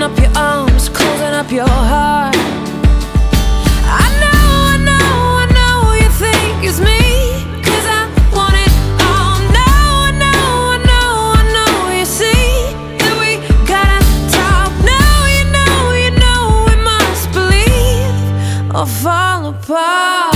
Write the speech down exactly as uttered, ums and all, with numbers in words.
up your arms, closing up your heart. I know, I know, I know you think it's me, 'cause I want it all. No, I know, I know, I know you see that we gotta talk. No, you know, you know we must believe or fall apart.